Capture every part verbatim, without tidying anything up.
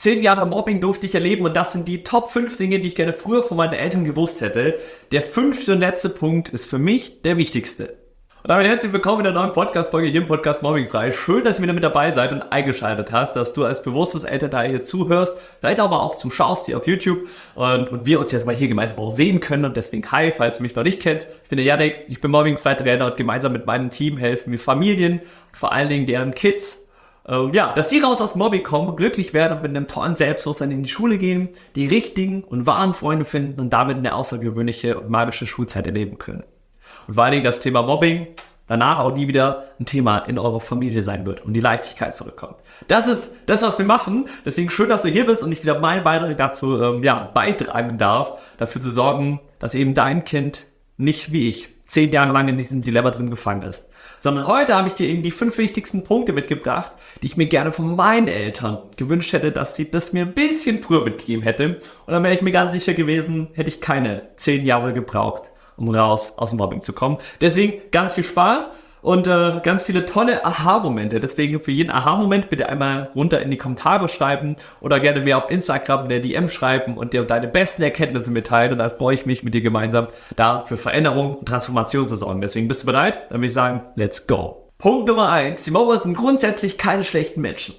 Zehn Jahre Mobbing durfte ich erleben und das sind die Top fünf Dinge, die ich gerne früher von meinen Eltern gewusst hätte. Der fünfte und letzte Punkt ist für mich der wichtigste. Und damit herzlich willkommen in der neuen Podcast-Folge hier im Podcast Mobbing frei. Schön, dass ihr wieder mit dabei seid und eingeschaltet hast, dass du als bewusstes Elternteil hier zuhörst, vielleicht aber auch zuschaust hier auf YouTube und, und wir uns jetzt mal hier gemeinsam auch sehen können. Und deswegen hi, falls du mich noch nicht kennst. Ich bin der Janik, ich bin Mobbing-frei Trainer und gemeinsam mit meinem Team helfen wir Familien und vor allen Dingen deren Kids, Uh, ja, dass sie raus aus Mobbing kommen, glücklich werden und mit einem tollen Selbstbewusstsein in die Schule gehen, die richtigen und wahren Freunde finden und damit eine außergewöhnliche und magische Schulzeit erleben können. Und vor allen Dingen das Thema Mobbing danach auch nie wieder ein Thema in eurer Familie sein wird und die Leichtigkeit zurückkommt. Das ist das, was wir machen. Deswegen schön, dass du hier bist und ich wieder meinen Beitrag dazu ähm, ja, beitragen darf, dafür zu sorgen, dass eben dein Kind nicht wie ich zehn Jahre lang in diesem Dilemma drin gefangen ist. Sondern heute habe ich dir eben die fünf wichtigsten Punkte mitgebracht, die ich mir gerne von meinen Eltern gewünscht hätte, dass sie das mir ein bisschen früher mitgegeben hätte. Und dann wäre ich mir ganz sicher gewesen, hätte ich keine zehn Jahre gebraucht, um raus aus dem Mobbing zu kommen. Deswegen ganz viel Spaß und äh, ganz viele tolle Aha-Momente. Deswegen für jeden Aha-Moment bitte einmal runter in die Kommentare schreiben oder gerne mir auf Instagram in der D M schreiben und dir deine besten Erkenntnisse mitteilen. Und dann freue ich mich, mit dir gemeinsam da für Veränderung und Transformation zu sorgen. Deswegen bist du bereit? Dann würde ich sagen, let's go. Punkt Nummer eins. Die Mobber sind grundsätzlich keine schlechten Menschen.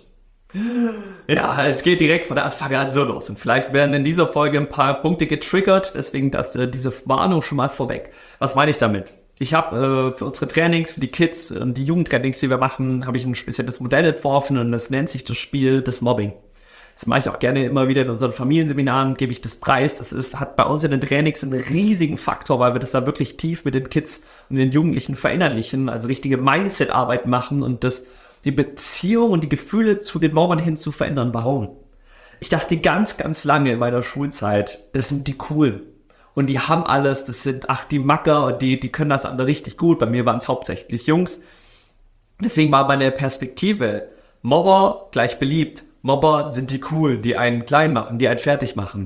Ja, es geht direkt von der Anfang an so los. Und vielleicht werden in dieser Folge ein paar Punkte getriggert. Deswegen das, äh, diese Warnung schon mal vorweg. Was meine ich damit? Ich habe äh, für unsere Trainings, für die Kids und die Jugendtrainings, die wir machen, habe ich ein spezielles Modell entworfen und das nennt sich das Spiel des Mobbing. Das mache ich auch gerne immer wieder in unseren Familienseminaren, gebe ich das preis. Das ist, hat bei uns in den Trainings einen riesigen Faktor, weil wir das da wirklich tief mit den Kids und den Jugendlichen verinnerlichen, also richtige Mindset-Arbeit machen und das, die Beziehung und die Gefühle zu den Mobbern hin zu verändern. Warum? Ich dachte ganz, ganz lange in meiner Schulzeit, das sind die Coolen. Und die haben alles, das sind, ach, die Macker und die, die können das andere richtig gut. Bei mir waren es hauptsächlich Jungs. Deswegen war meine Perspektive, Mobber gleich beliebt. Mobber sind die cool, die einen klein machen, die einen fertig machen.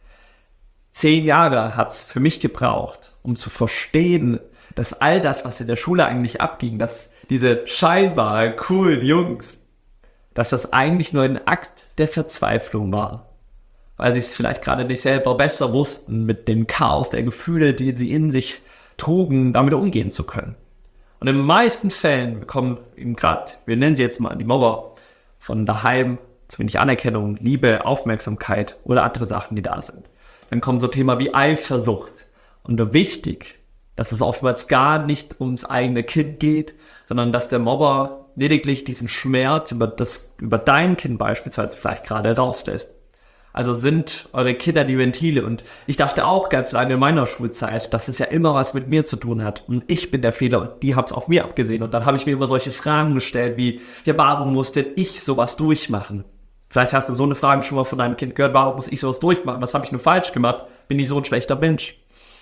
Zehn Jahre hat's für mich gebraucht, um zu verstehen, dass all das, was in der Schule eigentlich abging, dass diese scheinbar coolen Jungs, dass das eigentlich nur ein Akt der Verzweiflung war. Weil sie es vielleicht gerade nicht selber besser wussten, mit dem Chaos der Gefühle, die sie in sich trugen, damit umgehen zu können. Und in den meisten Fällen bekommen eben gerade, wir nennen sie jetzt mal die Mobber, von daheim zu wenig Anerkennung, Liebe, Aufmerksamkeit oder andere Sachen, die da sind. Dann kommen so Themen wie Eifersucht. Und wichtig, dass es oftmals gar nicht ums eigene Kind geht, sondern dass der Mobber lediglich diesen Schmerz über, das, über dein Kind beispielsweise vielleicht gerade rauslässt. Also sind eure Kinder die Ventile. Und ich dachte auch ganz lange in meiner Schulzeit, dass es ja immer was mit mir zu tun hat. Und ich bin der Fehler und die haben es auf mir abgesehen. Und dann habe ich mir immer solche Fragen gestellt wie, ja, warum muss denn ich sowas durchmachen? Vielleicht hast du so eine Frage schon mal von deinem Kind gehört, warum muss ich sowas durchmachen? Was habe ich nur falsch gemacht? Bin ich so ein schlechter Mensch?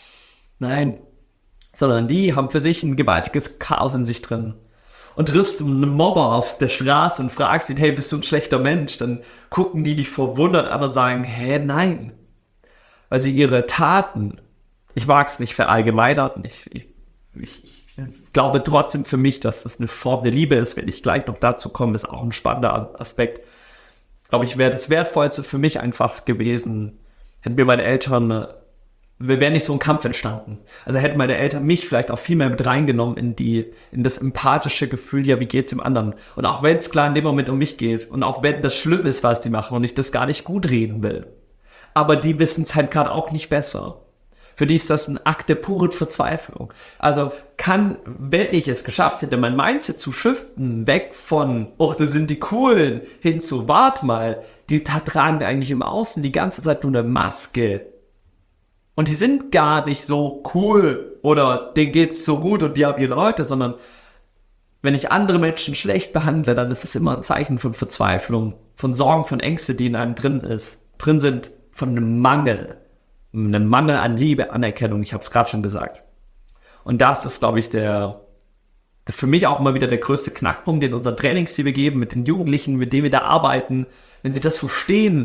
Nein, sondern die haben für sich ein gewaltiges Chaos in sich drin. Und triffst du einen Mobber auf der Straße und fragst ihn, hey, bist du ein schlechter Mensch? Dann gucken die dich verwundert an und sagen, hä, nein. Weil sie ihre Taten, ich mag es nicht verallgemeinern, ich, ich, ich, ich glaube trotzdem für mich, dass das eine Form der Liebe ist. Wenn ich gleich noch dazu komme, ist auch ein spannender Aspekt. Glaube ich, wäre das Wertvollste für mich einfach gewesen, hätten mir meine Eltern, wir wären nicht so ein Kampf entstanden. Also hätten meine Eltern mich vielleicht auch viel mehr mit reingenommen in die, in das empathische Gefühl, ja, wie geht's dem anderen? Und auch wenn es klar in dem Moment um mich geht und auch wenn das schlimm ist, was die machen und ich das gar nicht gut reden will. Aber die wissen es halt gerade auch nicht besser. Für die ist das ein Akt der puren Verzweiflung. Also kann, wenn ich es geschafft hätte, mein Mindset zu shiften, weg von, oh, das sind die Coolen, hin zu, wart mal, die tragen eigentlich im Außen die ganze Zeit nur eine Maske. Und die sind gar nicht so cool oder denen geht's so gut und die haben ihre Leute, sondern wenn ich andere Menschen schlecht behandle, dann ist es immer ein Zeichen von Verzweiflung, von Sorgen, von Ängste, die in einem drin ist, drin sind, von einem Mangel, einem Mangel an Liebe, Anerkennung, ich habe es gerade schon gesagt. Und das ist, glaube ich, der, der für mich auch immer wieder der größte Knackpunkt in unseren Trainings, die wir geben, mit den Jugendlichen, mit denen wir da arbeiten. Wenn sie das verstehen,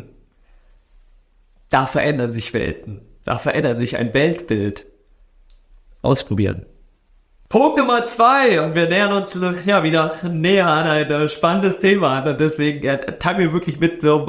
da verändern sich Welten. Da verändert sich ein Weltbild. Ausprobieren. Punkt Nummer zwei. Und wir nähern uns ja wieder näher an ein spannendes Thema. Und deswegen äh, teil mir wirklich mit, so,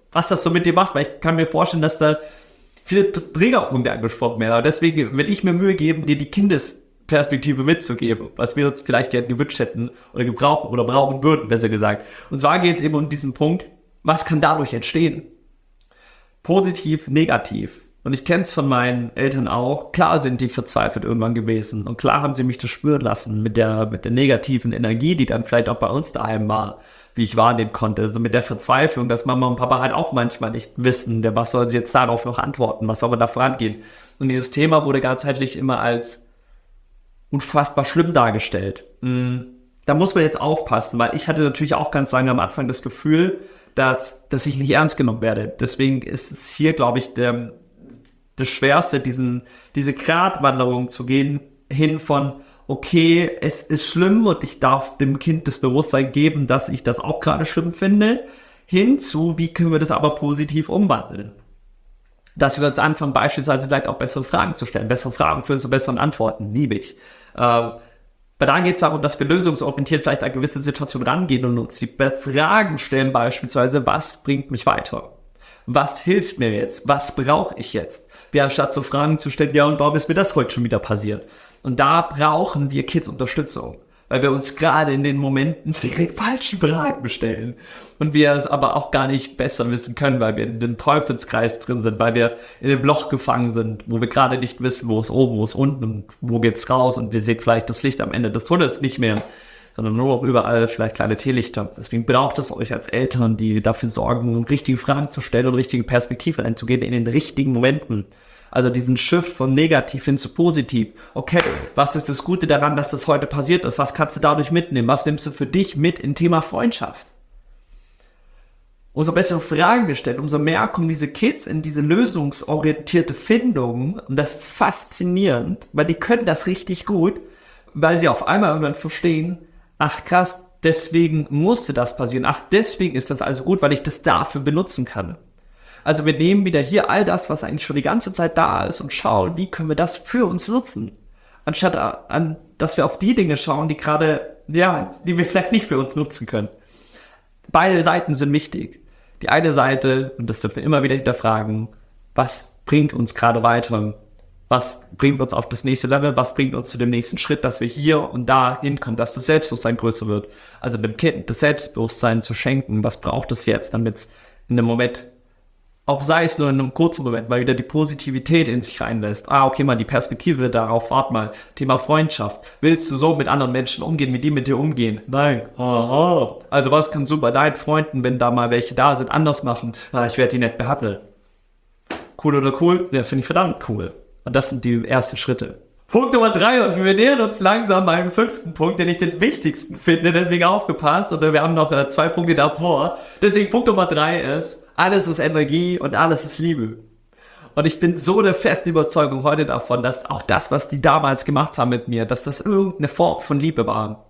was das so mit dir macht, weil ich kann mir vorstellen, dass da viele Triggerpunkte angesprochen werden. Aber deswegen will ich mir Mühe geben, dir die Kindesperspektive mitzugeben, was wir uns vielleicht gerne gewünscht hätten oder gebrauchen oder brauchen würden, besser gesagt. Und zwar geht es eben um diesen Punkt, was kann dadurch entstehen? Positiv, negativ. Und ich kenne es von meinen Eltern auch. Klar sind die verzweifelt irgendwann gewesen. Und klar haben sie mich das spüren lassen mit der, mit der negativen Energie, die dann vielleicht auch bei uns daheim war, wie ich wahrnehmen konnte. Also mit der Verzweiflung, dass Mama und Papa halt auch manchmal nicht wissen, der, was sollen sie jetzt darauf noch antworten, was soll man da vorangehen. Und dieses Thema wurde ganzheitlich immer als unfassbar schlimm dargestellt. Da muss man jetzt aufpassen, weil ich hatte natürlich auch ganz lange am Anfang das Gefühl, dass, dass ich nicht ernst genommen werde. Deswegen ist es hier, glaube ich, der, das Schwerste, diesen, diese Gratwanderung zu gehen, hin von, okay, es ist schlimm und ich darf dem Kind das Bewusstsein geben, dass ich das auch gerade schlimm finde, hin zu, wie können wir das aber positiv umwandeln? Dass wir uns anfangen, beispielsweise vielleicht auch bessere Fragen zu stellen, bessere Fragen für unsere besseren Antworten, liebe ich. Ähm, Aber da geht es darum, dass wir lösungsorientiert vielleicht an gewisse Situationen rangehen und uns die Fragen stellen, beispielsweise, was bringt mich weiter? Was hilft mir jetzt? Was brauche ich jetzt? Wir anstatt so Fragen zu stellen, ja, und warum ist mir das heute schon wieder passiert? Und da brauchen wir Kids Unterstützung, weil wir uns gerade in den Momenten die falschen Fragen stellen und wir es aber auch gar nicht besser wissen können, weil wir in dem Teufelskreis drin sind, weil wir in dem Loch gefangen sind, wo wir gerade nicht wissen, wo ist oben, wo ist unten und wo geht's raus und wir sehen vielleicht das Licht am Ende des Tunnels nicht mehr, sondern nur noch überall vielleicht kleine Teelichter. Deswegen braucht es euch als Eltern, die dafür sorgen, richtige Fragen zu stellen und richtige Perspektiven einzugehen in den richtigen Momenten. Also diesen Shift von negativ hin zu positiv. Okay, was ist das Gute daran, dass das heute passiert ist? Was kannst du dadurch mitnehmen? Was nimmst du für dich mit im Thema Freundschaft? Umso bessere Fragen gestellt, umso mehr kommen diese Kids in diese lösungsorientierte Findung. Und das ist faszinierend, weil die können das richtig gut, weil sie auf einmal irgendwann verstehen, ach krass, deswegen musste das passieren. Ach, deswegen ist das also gut, weil ich das dafür benutzen kann. Also wir nehmen wieder hier all das, was eigentlich schon die ganze Zeit da ist und schauen, wie können wir das für uns nutzen. Anstatt an, dass wir auf die Dinge schauen, die gerade, ja, die wir vielleicht nicht für uns nutzen können. Beide Seiten sind wichtig. Die eine Seite, und das dürfen wir immer wieder hinterfragen, was bringt uns gerade weiter? Was bringt uns auf das nächste Level? Was bringt uns zu dem nächsten Schritt, dass wir hier und da hinkommen, dass das Selbstbewusstsein größer wird? Also dem Kind das Selbstbewusstsein zu schenken. Was braucht es jetzt, damit es in dem Moment, auch sei es nur in einem kurzen Moment, mal wieder die Positivität in sich reinlässt. Ah, okay, mal die Perspektive darauf, wart mal. Thema Freundschaft. Willst du so mit anderen Menschen umgehen, wie die mit dir umgehen? Nein. Aha. Also was kannst du bei deinen Freunden, wenn da mal welche da sind, anders machen? Ah, ich werde die nett behandeln. Cool oder cool? Ja, finde ich verdammt cool. Und das sind die ersten Schritte. Punkt Nummer drei, und wir nähern uns langsam einem fünften Punkt, den ich den wichtigsten finde, deswegen aufgepasst. Und wir haben noch äh, zwei Punkte davor. Deswegen Punkt Nummer drei ist, alles ist Energie und alles ist Liebe. Und ich bin so der festen Überzeugung heute davon, dass auch das, was die damals gemacht haben mit mir, dass das irgendeine Form von Liebe war.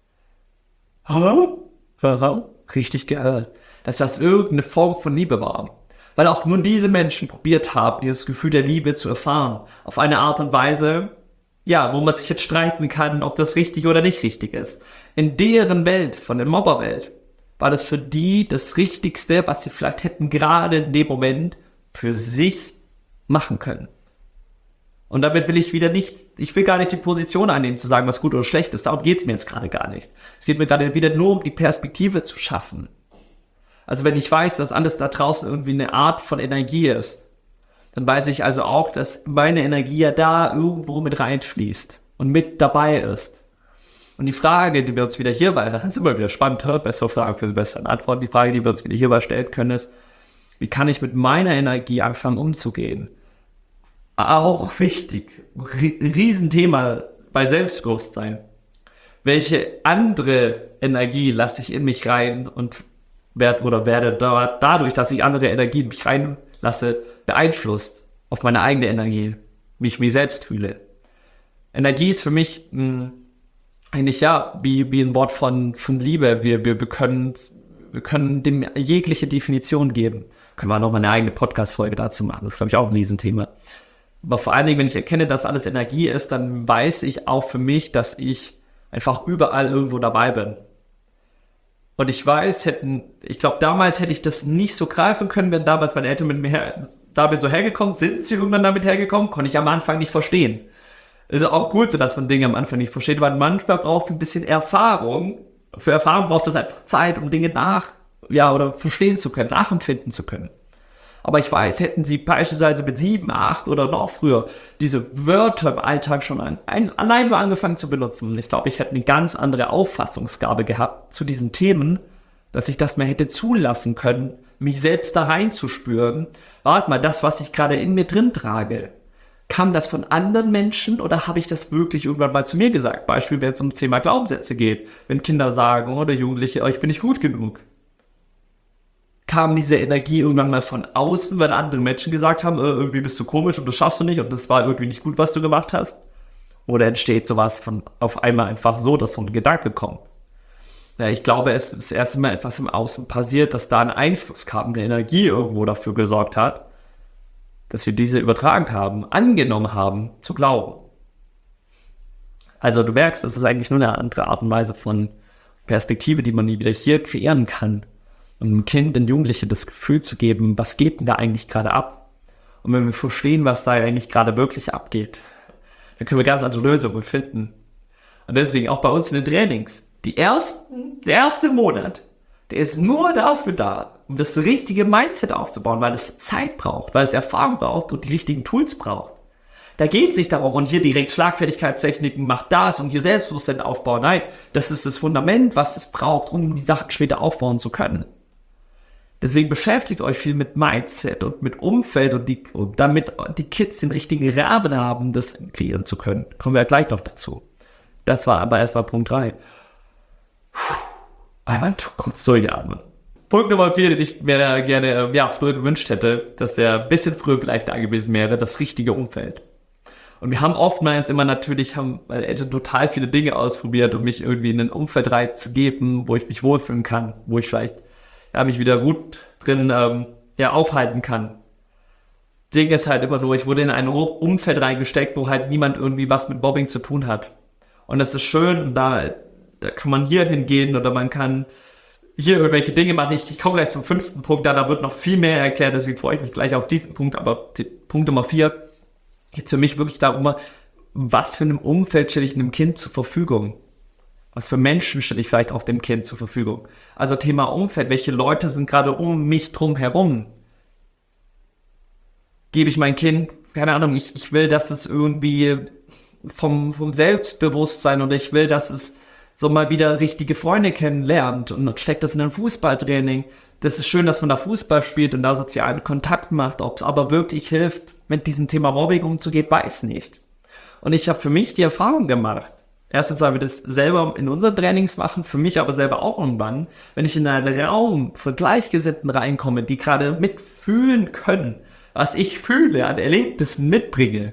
Richtig gehört. Dass das irgendeine Form von Liebe war. Weil auch nur diese Menschen probiert haben, dieses Gefühl der Liebe zu erfahren. Auf eine Art und Weise, ja, wo man sich jetzt streiten kann, ob das richtig oder nicht richtig ist. In deren Welt, von der Mobberwelt, war das für die das Richtigste, was sie vielleicht hätten gerade in dem Moment für sich machen können. Und damit will ich wieder nicht, ich will gar nicht die Position einnehmen, zu sagen, was gut oder schlecht ist. Darum geht es mir jetzt gerade gar nicht. Es geht mir gerade wieder nur um die Perspektive zu schaffen. Also wenn ich weiß, dass alles da draußen irgendwie eine Art von Energie ist, dann weiß ich also auch, dass meine Energie ja da irgendwo mit reinfließt und mit dabei ist. Und die Frage, die wir uns wieder hierbei, das ist immer wieder spannend, bessere Fragen für die besseren Antworten, die Frage, die wir uns wieder hierbei stellen können, ist, wie kann ich mit meiner Energie anfangen umzugehen? Auch wichtig, Riesenthema bei Selbstbewusstsein. Welche andere Energie lasse ich in mich rein und werde oder werde da, dadurch, dass ich andere Energie in mich reinlasse, beeinflusst auf meine eigene Energie, wie ich mich selbst fühle. Energie ist für mich mh, eigentlich ja wie, wie ein Wort von, von Liebe. Wir, wir, wir, können, wir können dem jegliche Definition geben. Können wir noch mal eine eigene Podcast-Folge dazu machen. Das ist, glaube ich, auch ein Riesenthema. Aber vor allen Dingen, wenn ich erkenne, dass alles Energie ist, dann weiß ich auch für mich, dass ich einfach überall irgendwo dabei bin. Und ich weiß, hätten, ich glaube, damals hätte ich das nicht so greifen können, wenn damals meine Eltern mit mir her, damit so hergekommen sind, sie irgendwann damit hergekommen, konnte ich am Anfang nicht verstehen. Es ist auch gut so, dass man Dinge am Anfang nicht versteht, weil manchmal braucht es ein bisschen Erfahrung. Für Erfahrung braucht es einfach Zeit, um Dinge nach, ja, oder verstehen zu können, nachempfinden zu können. Aber ich weiß, hätten sie beispielsweise mit sieben, acht oder noch früher diese Wörter im Alltag schon ein, ein, allein mal angefangen zu benutzen. Ich glaube, ich hätte eine ganz andere Auffassungsgabe gehabt zu diesen Themen, dass ich das mehr hätte zulassen können, mich selbst da reinzuspüren. Warte mal, das, was ich gerade in mir drin trage, kam das von anderen Menschen oder habe ich das wirklich irgendwann mal zu mir gesagt? Beispiel, wenn es um das Thema Glaubenssätze geht. Wenn Kinder sagen oder Jugendliche, oh, ich bin nicht gut genug. Kam diese Energie irgendwann mal von außen, weil andere Menschen gesagt haben, äh, irgendwie bist du komisch und das schaffst du nicht und das war irgendwie nicht gut, was du gemacht hast? Oder entsteht sowas von auf einmal einfach so, dass so ein Gedanke kommt? Ja, ich glaube, es ist erst einmal etwas im Außen passiert, dass da ein Einfluss kam, eine Energie irgendwo dafür gesorgt hat, dass wir diese übertragen haben, angenommen haben, zu glauben. Also du merkst, das ist eigentlich nur eine andere Art und Weise von Perspektive, die man nie wieder hier kreieren kann. Um einem Kind, einem Jugendlichen das Gefühl zu geben, was geht denn da eigentlich gerade ab? Und wenn wir verstehen, was da eigentlich gerade wirklich abgeht, dann können wir ganz andere Lösungen finden. Und deswegen auch bei uns in den Trainings. Die ersten, der erste Monat, der ist nur dafür da, um das richtige Mindset aufzubauen, weil es Zeit braucht, weil es Erfahrung braucht und die richtigen Tools braucht. Da geht es nicht darum, und hier direkt Schlagfertigkeitstechniken, macht das und hier Selbstbewusstsein aufbauen. Nein, das ist das Fundament, was es braucht, um die Sachen später aufbauen zu können. Deswegen beschäftigt euch viel mit Mindset und mit Umfeld und, die, und damit die Kids den richtigen Rahmen haben, das kreieren zu können. Kommen wir ja gleich noch dazu. Das war aber erstmal Punkt drei. Einmal kurz durchatmen. Punkt Nummer vier, den ich mir gerne ja, früher gewünscht hätte, dass der ein bisschen früher vielleicht da gewesen wäre, das richtige Umfeld. Und wir haben oftmals immer natürlich, haben meine Eltern total viele Dinge ausprobiert, um mich irgendwie in ein Umfeld reinzugeben, wo ich mich wohlfühlen kann, wo ich vielleicht ja, mich wieder gut drin ähm, ja, aufhalten kann. Ding ist halt immer so, ich wurde in ein Umfeld reingesteckt, wo halt niemand irgendwie was mit Mobbing zu tun hat. Und das ist schön, da, da kann man hier hingehen oder man kann hier irgendwelche Dinge machen. Ich, ich komme gleich zum fünften Punkt, da, da wird noch viel mehr erklärt, deswegen freue ich mich gleich auf diesen Punkt. Aber die, Punkt Nummer vier geht für mich wirklich darum, was für ein Umfeld stelle ich einem Kind zur Verfügung? Was für Menschen stelle ich vielleicht auch dem Kind zur Verfügung? Also Thema Umfeld, welche Leute sind gerade um mich drum herum? Gebe ich mein Kind, keine Ahnung, ich, ich will, dass es irgendwie vom, vom Selbstbewusstsein oder ich will, dass es so mal wieder richtige Freunde kennenlernt und steckt das in ein Fußballtraining. Das ist schön, dass man da Fußball spielt und da sozialen Kontakt macht. Ob es aber wirklich hilft, mit diesem Thema Mobbing umzugehen, weiß nicht. Und ich habe für mich die Erfahrung gemacht. Erstens, weil wir das selber in unseren Trainings machen, für mich aber selber auch irgendwann, wenn ich in einen Raum von Gleichgesinnten reinkomme, die gerade mitfühlen können, was ich fühle, an Erlebnissen mitbringe,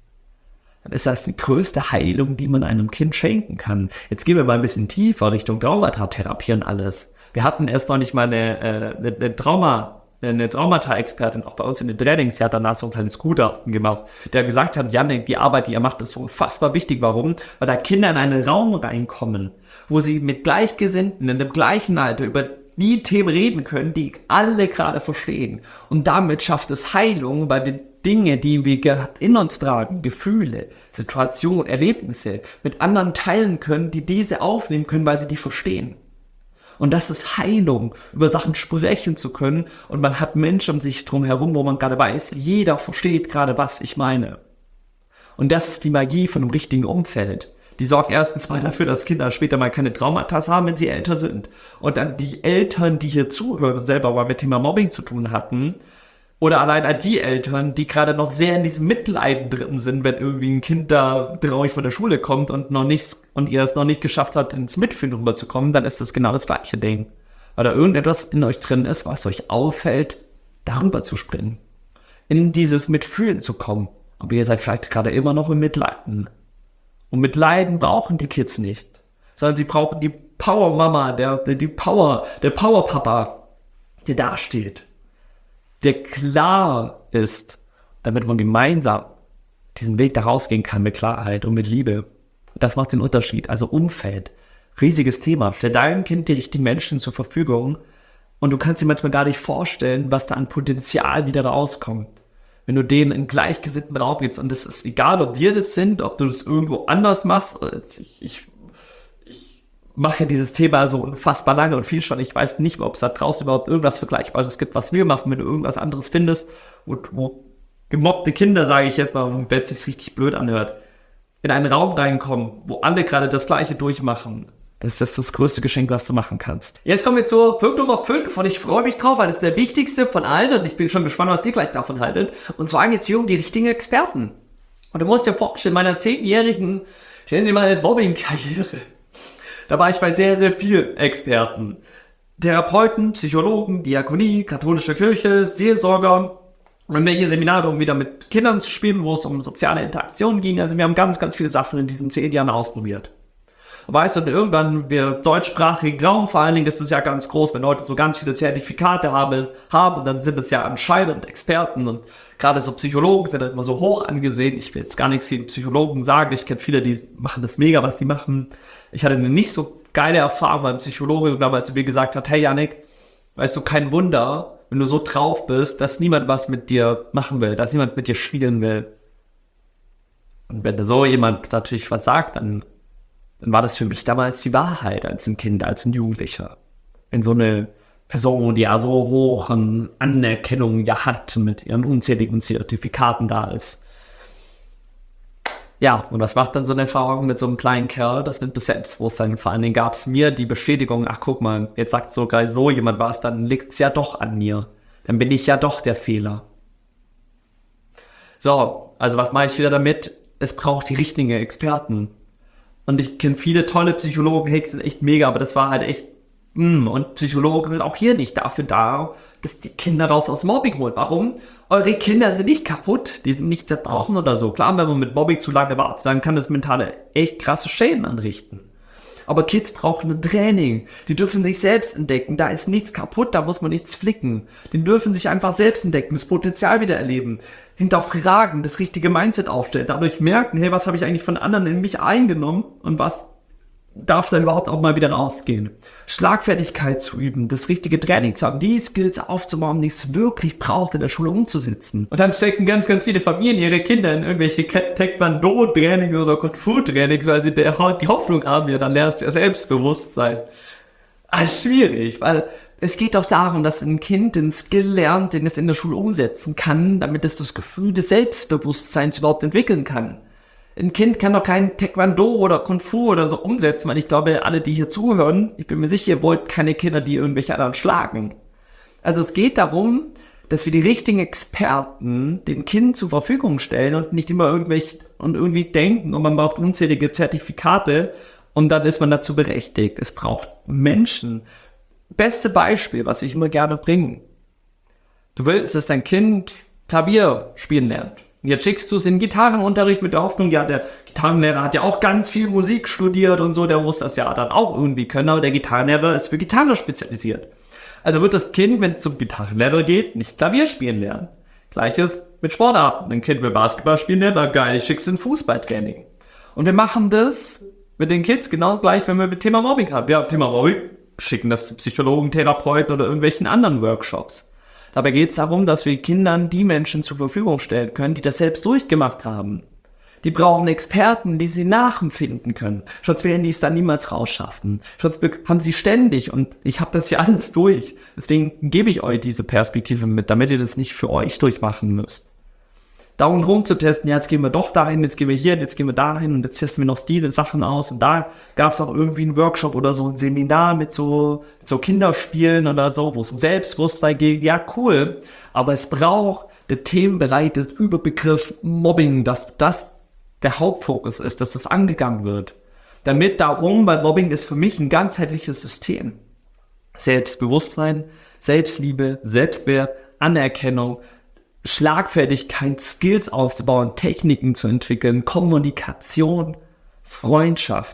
dann ist das die größte Heilung, die man einem Kind schenken kann. Jetzt gehen wir mal ein bisschen tiefer Richtung Traumatatherapie und alles. Wir hatten erst noch nicht mal eine, äh, eine, eine Trauma, eine Traumata-Expertin auch bei uns in den Trainings, die hat danach so ein kleines Gutachten gemacht, der gesagt hat, Janik, die Arbeit, die ihr macht, ist so unfassbar wichtig. Warum? Weil da Kinder in einen Raum reinkommen, wo sie mit Gleichgesinnten in dem gleichen Alter über die Themen reden können, die alle gerade verstehen. Und damit schafft es Heilung, weil die Dinge, die wir in uns tragen, Gefühle, Situationen, Erlebnisse mit anderen teilen können, die diese aufnehmen können, weil sie die verstehen. Und das ist Heilung, über Sachen sprechen zu können. Und man hat Menschen um sich drum herum, wo man gerade weiß, jeder versteht gerade, was ich meine. Und das ist die Magie von einem richtigen Umfeld. Die sorgt erstens mal dafür, dass Kinder später mal keine Traumata haben, wenn sie älter sind. Und dann die Eltern, die hier zuhören und selber mal mit Thema Mobbing zu tun hatten, oder allein an die Eltern, die gerade noch sehr in diesem Mitleiden drin sind, wenn irgendwie ein Kind da traurig von der Schule kommt und noch nichts und ihr es noch nicht geschafft habt, ins Mitfühlen rüberzukommen, dann ist das genau das gleiche Ding. Weil da irgendetwas in euch drin ist, was euch auffällt, darüber zu springen. In dieses Mitfühlen zu kommen. Aber ihr seid vielleicht gerade immer noch im Mitleiden. Und Mitleiden brauchen die Kids nicht. Sondern sie brauchen die Power-Mama, der, der, die Power, der Power-Papa, der da steht. Der klar ist, damit man gemeinsam diesen Weg da rausgehen kann mit Klarheit und mit Liebe. Das macht den Unterschied. Also Umfeld. riesiges Thema. Stell deinem Kind die richtigen Menschen zur Verfügung und du kannst dir manchmal gar nicht vorstellen, was da an Potenzial wieder rauskommt. Wenn du denen einen gleichgesinnten Raum gibst, und es ist egal, ob wir das sind, ob du das irgendwo anders machst. Ich, ich, ich mache ja dieses Thema so unfassbar lange und viel schon. Ich weiß nicht mehr, ob es da draußen überhaupt irgendwas Vergleichbares gibt, was wir machen, wenn du irgendwas anderes findest, wo, wo gemobbte Kinder, sage ich jetzt mal, wenn es sich richtig blöd anhört, in einen Raum reinkommen, wo alle gerade das Gleiche durchmachen. Das ist das größte Geschenk, was du machen kannst. Jetzt kommen wir zu Punkt Nummer fünf und ich freue mich drauf, weil das ist der wichtigste von allen und ich bin schon gespannt, was ihr gleich davon haltet. Und zwar geht es hier um die richtigen Experten. Und du musst dir vorstellen, in meiner zehnjährigen, stellen Sie mal, Mobbing-Karriere, da war ich bei sehr, sehr vielen Experten. Therapeuten, Psychologen, Diakonie, katholische Kirche, Seelsorger und irgendwelche Seminare, um wieder mit Kindern zu spielen, wo es um soziale Interaktion ging. Also wir haben ganz, ganz viele Sachen in diesen zehn Jahren ausprobiert. Weißt du, irgendwann, wir deutschsprachigen Raum, vor allen Dingen ist es ja ganz groß, wenn Leute so ganz viele Zertifikate haben, haben, dann sind es ja anscheinend Experten und gerade so Psychologen sind halt immer so hoch angesehen. Ich will jetzt gar nichts gegen Psychologen sagen, ich kenne viele, die machen das mega, was die machen. Ich hatte eine nicht so geile Erfahrung beim Psychologe, damals zu mir gesagt hat, hey Yannick, weißt du, kein Wunder, wenn du so drauf bist, dass niemand was mit dir machen will, dass niemand mit dir spielen will. Und wenn da so jemand natürlich was sagt, dann dann war das für mich damals die Wahrheit als ein Kind, als ein Jugendlicher. Wenn so eine Person, die ja so hoch an Anerkennung ja hat, mit ihren unzähligen Zertifikaten da ist. Ja, und was macht dann so eine Erfahrung mit so einem kleinen Kerl? Das nimmt das Selbstbewusstsein. Vor allen Dingen gab es mir die Bestätigung, ach guck mal, jetzt sagt sogar so jemand was, dann liegt es ja doch an mir. Dann bin ich ja doch der Fehler. So, also was meine ich wieder damit? Es braucht die richtigen Experten. Und ich kenne viele tolle Psychologen, hey, die sind echt mega, aber das war halt echt, mm, und Psychologen sind auch hier nicht dafür da, dass die Kinder raus aus Mobbing holen. Warum? Eure Kinder sind nicht kaputt, die sind nicht zerbrochen oder so. Klar, wenn man mit Mobbing zu lange wartet, dann kann das mentale echt krasse Schäden anrichten. Aber Kids brauchen ein Training. Die dürfen sich selbst entdecken. Da ist nichts kaputt, da muss man nichts flicken. Die dürfen sich einfach selbst entdecken, das Potenzial wieder erleben, hinterfragen, das richtige Mindset aufstellen, dadurch merken, hey, was habe ich eigentlich von anderen in mich eingenommen und was darf dann überhaupt auch mal wieder rausgehen. Schlagfertigkeit zu üben, das richtige Training zu haben, die Skills aufzubauen, die es wirklich braucht, in der Schule umzusetzen. Und dann stecken ganz, ganz viele Familien ihre Kinder in irgendwelche Taekwondo-Trainings oder Kung-Fu-Trainings, weil sie der, die Hoffnung haben, ja, dann lernt sie ja Selbstbewusstsein. Ah, schwierig, weil es geht auch darum, dass ein Kind den Skill lernt, den es in der Schule umsetzen kann, damit es das Gefühl des Selbstbewusstseins überhaupt entwickeln kann. Ein Kind kann doch kein Taekwondo oder Kung Fu oder so umsetzen, weil ich glaube, alle, die hier zuhören, ich bin mir sicher, ihr wollt keine Kinder, die irgendwelche anderen schlagen. Also es geht darum, dass wir die richtigen Experten den Kindern zur Verfügung stellen und nicht immer irgendwelche und irgendwie denken, und man braucht unzählige Zertifikate und dann ist man dazu berechtigt. Es braucht Menschen. Beste Beispiel, was ich immer gerne bringe. Du willst, dass dein Kind Klavier spielen lernt. Und jetzt schickst du es in Gitarrenunterricht mit der Hoffnung, ja, der Gitarrenlehrer hat ja auch ganz viel Musik studiert und so, der muss das ja dann auch irgendwie können, aber der Gitarrenlehrer ist für Gitarre spezialisiert. Also wird das Kind, wenn es zum Gitarrenlehrer geht, nicht Klavier spielen lernen. Gleiches mit Sportarten. Ein Kind will Basketball spielen lernen, na geil, ich schick's in Fußballtraining. Und wir machen das mit den Kids genau gleich, wenn wir mit Thema Mobbing haben. Ja, Thema Mobbing, schicken das zu Psychologen, Therapeuten oder irgendwelchen anderen Workshops. Dabei geht es darum, dass wir Kindern die Menschen zur Verfügung stellen können, die das selbst durchgemacht haben. Die brauchen Experten, die sie nachempfinden können. Sonst werden die es dann niemals rausschaffen. Sonst haben sie ständig, und ich habe das ja alles durch. Deswegen gebe ich euch diese Perspektive mit, damit ihr das nicht für euch durchmachen müsst. Daumen rum zu testen, ja, jetzt gehen wir doch dahin, jetzt gehen wir hier, jetzt gehen wir dahin und jetzt testen wir noch die Sachen aus. Und da gab es auch irgendwie einen Workshop oder so ein Seminar mit so, mit so Kinderspielen oder so, wo es um Selbstbewusstsein geht. Ja, cool, aber es braucht der Themenbereich des Überbegriff Mobbing, dass das der Hauptfokus ist, dass das angegangen wird. Damit darum, weil Mobbing ist für mich ein ganzheitliches System. Selbstbewusstsein, Selbstliebe, Selbstwert, Anerkennung, Schlagfertigkeit, Skills aufzubauen, Techniken zu entwickeln, Kommunikation, Freundschaft,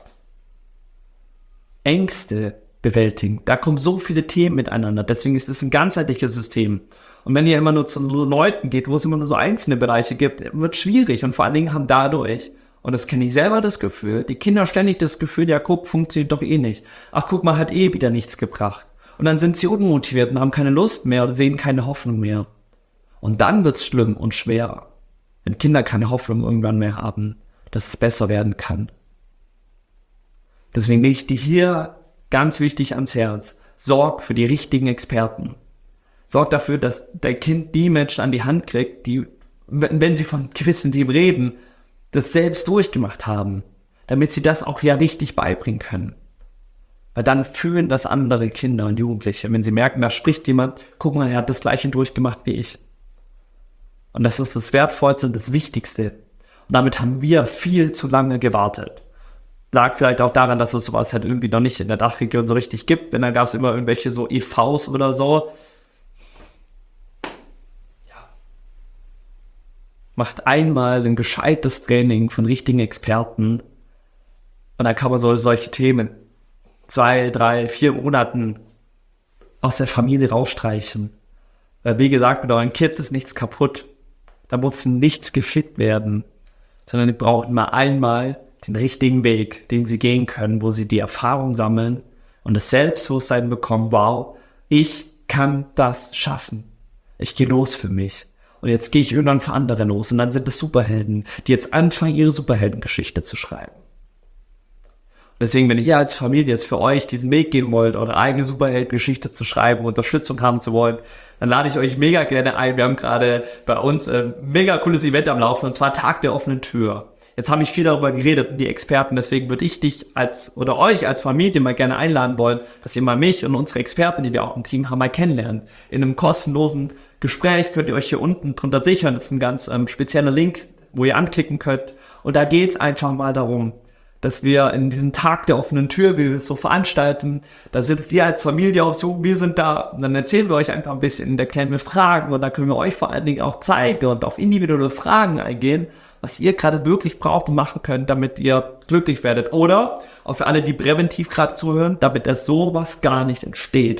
Ängste bewältigen. Da kommen so viele Themen miteinander. Deswegen ist es ein ganzheitliches System. Und wenn ihr immer nur zu Leuten geht, wo es immer nur so einzelne Bereiche gibt, wird es schwierig. Und vor allen Dingen haben dadurch Und das kenne ich selber, das Gefühl. Die Kinder ständig das Gefühl, ja guck, funktioniert doch eh nicht. Ach guck mal, hat eh wieder nichts gebracht. Und dann sind sie unmotiviert und haben keine Lust mehr oder sehen keine Hoffnung mehr. Und dann wird's schlimm und schwer, wenn Kinder keine Hoffnung irgendwann mehr haben, dass es besser werden kann. Deswegen lege ich dir hier ganz wichtig ans Herz. Sorg für die richtigen Experten. Sorg dafür, dass dein Kind die Menschen an die Hand kriegt, die, wenn sie von gewissen Themen reden, das selbst durchgemacht haben, damit sie das auch ja richtig beibringen können. Weil dann fühlen das andere Kinder und Jugendliche, wenn sie merken, da spricht jemand, guck mal, er hat das Gleiche durchgemacht wie ich. Und das ist das Wertvollste und das Wichtigste. Und damit haben wir viel zu lange gewartet. Lag vielleicht auch daran, dass es sowas halt irgendwie noch nicht in der Dachregion so richtig gibt, denn da gab es immer irgendwelche so E Vs oder so. Macht einmal ein gescheites Training von richtigen Experten und dann kann man so solche Themen zwei, drei, vier Monaten aus der Familie rausstreichen. Weil wie gesagt, mit euren Kids ist nichts kaputt. Da muss nichts gefit werden, sondern die brauchen mal einmal den richtigen Weg, den sie gehen können, wo sie die Erfahrung sammeln und das Selbstbewusstsein bekommen, wow, ich kann das schaffen. Ich gehe los für mich. Und jetzt gehe ich irgendwann für andere los. Und dann sind es Superhelden, die jetzt anfangen, ihre Superheldengeschichte zu schreiben. Und deswegen, wenn ihr als Familie jetzt für euch diesen Weg gehen wollt, eure eigene Superheldengeschichte zu schreiben, Unterstützung haben zu wollen, dann lade ich euch mega gerne ein. Wir haben gerade bei uns ein mega cooles Event am Laufen, und zwar Tag der offenen Tür. Jetzt habe ich viel darüber geredet, die Experten, deswegen würde ich dich als oder euch als Familie mal gerne einladen wollen, dass ihr mal mich und unsere Experten, die wir auch im Team haben, mal kennenlernen. In einem kostenlosen Gespräch könnt ihr euch hier unten drunter sichern. Das ist ein ganz ähm, spezieller Link, wo ihr anklicken könnt. Und da geht es einfach mal darum, dass wir in diesem Tag der offenen Tür, wie wir es so veranstalten, da sitzt ihr als Familie auf so, wir sind da, und dann erzählen wir euch einfach ein bisschen, und erklären wir Fragen, und da können wir euch vor allen Dingen auch zeigen und auf individuelle Fragen eingehen, was ihr gerade wirklich braucht und machen könnt, damit ihr glücklich werdet. Oder auch für alle, die präventiv gerade zuhören, damit das sowas gar nicht entsteht.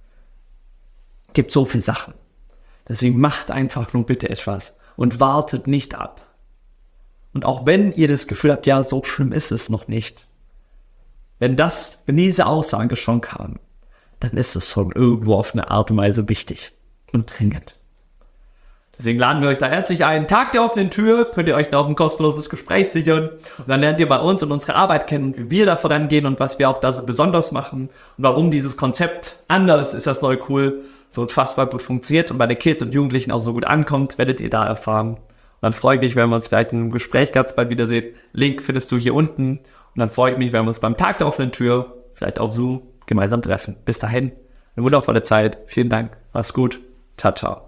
Gibt so viele Sachen. Deswegen macht einfach nur bitte etwas und wartet nicht ab. Und auch wenn ihr das Gefühl habt, ja, so schlimm ist es noch nicht. Wenn das, wenn diese Aussage schon kam, dann ist es schon irgendwo auf eine Art und Weise wichtig und dringend. Deswegen laden wir euch da herzlich ein. Tag der offenen Tür, könnt ihr euch noch ein kostenloses Gespräch sichern. Und dann lernt ihr bei uns und unsere Arbeit kennen, wie wir da vorangehen und was wir auch da so besonders machen. Und warum dieses Konzept anders ist, das neu cool, so unfassbar gut funktioniert und bei den Kids und Jugendlichen auch so gut ankommt, werdet ihr da erfahren. Und dann freue ich mich, wenn wir uns vielleicht in einem Gespräch ganz bald wiedersehen. Link findest du hier unten. Und dann freue ich mich, wenn wir uns beim Tag der offenen Tür, vielleicht auf Zoom, gemeinsam treffen. Bis dahin, eine wundervolle Zeit. Vielen Dank. Mach's gut. Ciao, ciao.